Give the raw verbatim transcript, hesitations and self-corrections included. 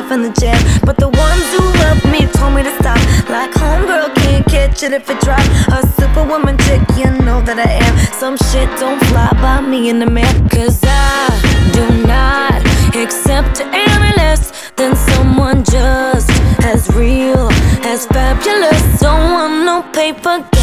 life in the jam. But the ones who love me told me to stop. Like homegirl can't catch it if it drop. A superwoman chick, you know that I am. Some shit don't fly by me in the man. Cause I do not accept any less than someone just as real, as fabulous. Don't want no paper.